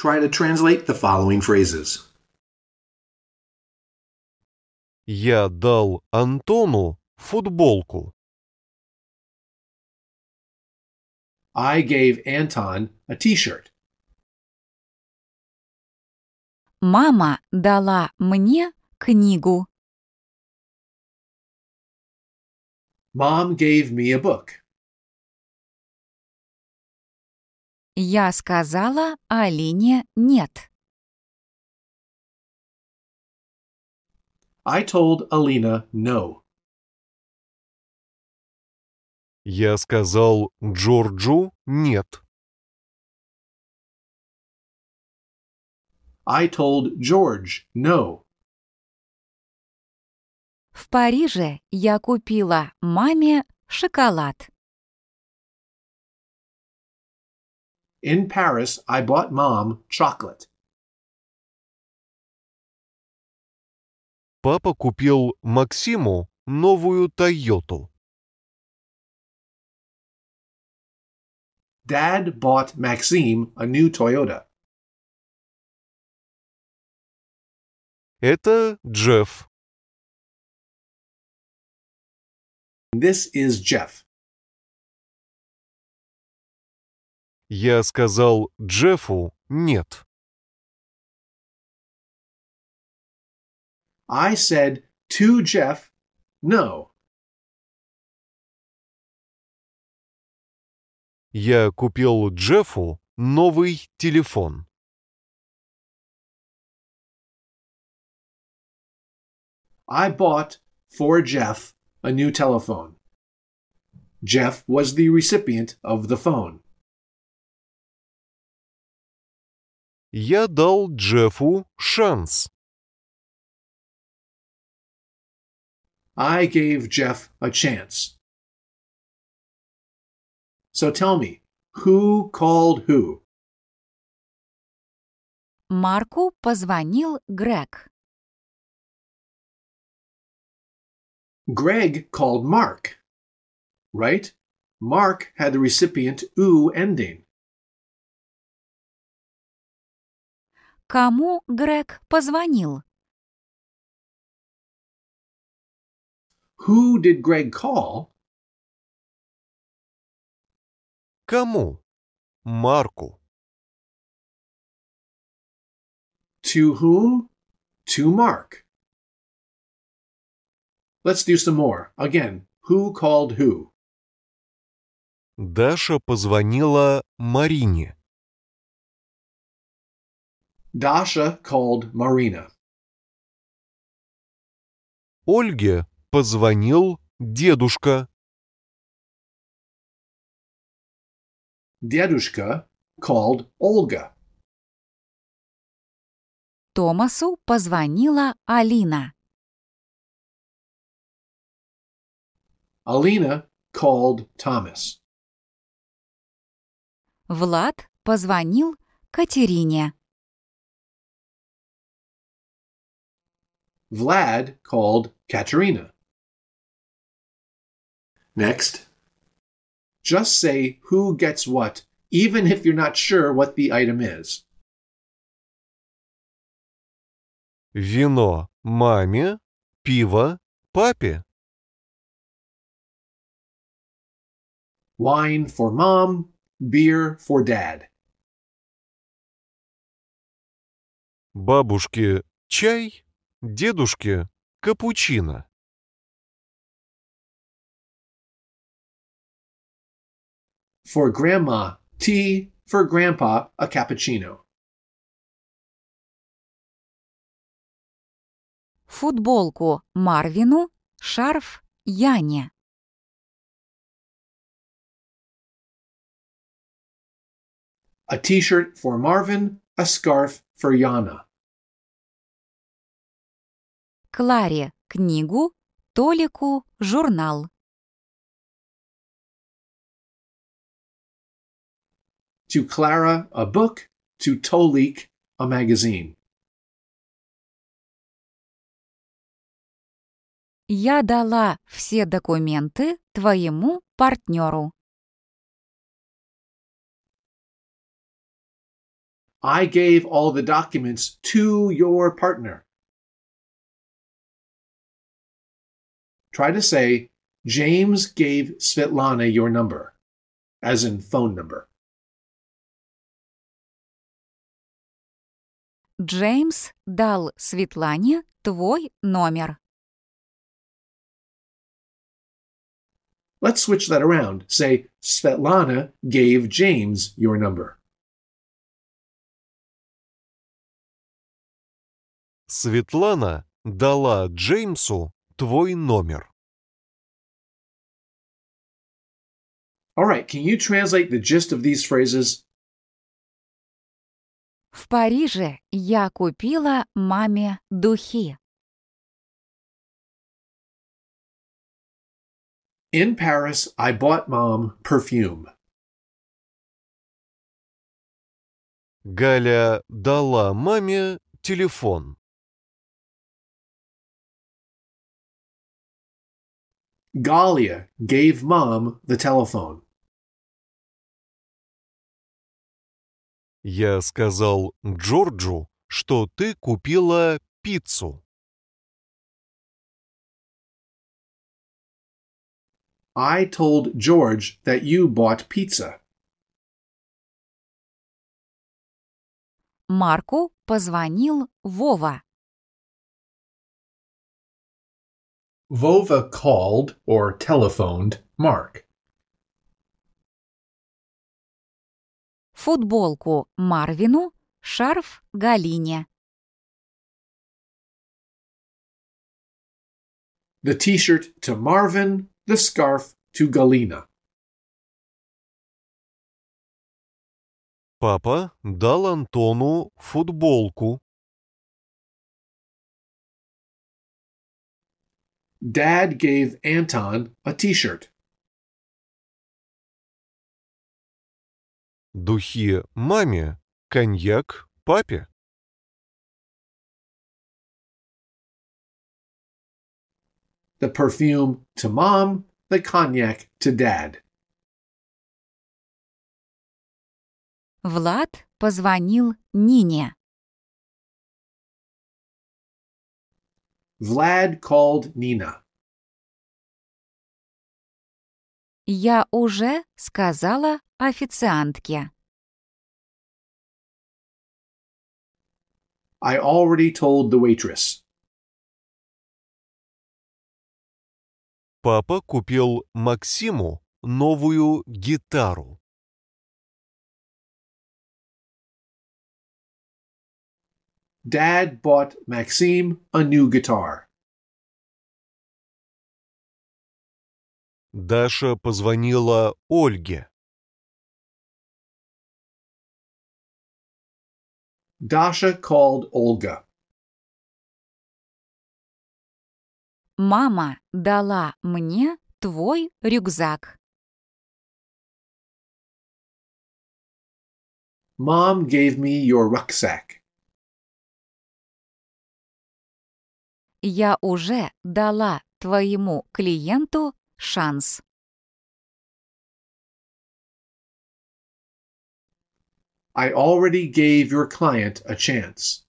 try to translate the following phrases. Я дал Антону футболку. I gave Anton a t-shirt. Мама дала мне книгу. Mom gave me a book. Я сказала Алине нет. I told Alina no. Я сказал Джорджу нет. I told George no. В Париже я купила маме шоколад. In Paris, I bought Mom chocolate. Папа купил Максиму новую Тойоту. Dad bought Maxime a new Toyota. Это Джефф. This is Jeff. Я сказал Джеффу нет. I said to Jeff no. Я купил Джеффу новый телефон. I bought for Jeff a new telephone. Jeff was the recipient of the phone. Я дал Джеффу шанс. I gave Jeff a chance. So tell me, who called who? Марку позвонил Грег. Greg called Mark. Right? Mark had the recipient "oo" ending. Кому Грег позвонил? Who did Greg call? Кому? Марку. To whom? To Mark. Let's do some more. Again, who called who? Даша позвонила Марине. Dasha called Marina. Ольге позвонил дедушка. Dedushka called Olga. Томасу позвонила Алина. Alina called Thomas. Влад позвонил Катерине. Vlad called Katerina. Next, just say who gets what, even if you're not sure what the item is. Вино маме, пиво папе. Wine for mom, beer for dad. Бабушке чай, дедушке капучино. For grandma, tea. For grandpa, a cappuccino. Футболку Марвину, шарф Яне. A t-shirt for Marvin, a scarf for Yana. Кларе книгу, Толику журнал. To Clara, a book. To Tolik, a magazine. Я дала все документы твоему партнеру. I gave all the documents to your partner. Try to say, James gave Svetlana your number, as in phone number. Джеймс дал Светлане твой номер. Let's switch that around. Say, Svetlana gave James your number. Светлана дала Джеймсу твой номер. All right, can you translate the gist of these phrases? В Париже я купила маме духи. In Paris, I bought Mom perfume. Галя дала маме телефон. Galia gave Mom the telephone. Я сказал Джорджу, что ты купила пиццу. I told George that you bought pizza. Марку позвонил Вова. Vova called or telephoned Mark. Футболку Марвину, шарф Галине. The t-shirt to Marvin, the scarf to Galina. Папа дал Антону футболку. Dad gave Anton a t-shirt. Духи маме, коньяк папе. The perfume to Mom, the cognac to Dad. Влад позвонил Нине. Vlad called Nina. Я уже сказала официантке. I already told the waitress. Папа купил Максиму новую гитару. Dad bought Maxime a new guitar. Даша позвонила Ольге. Dasha called Olga. Мама дала мне твой рюкзак. Mom gave me your rucksack. Я уже дала твоему клиенту шанс. I already gave your client a chance.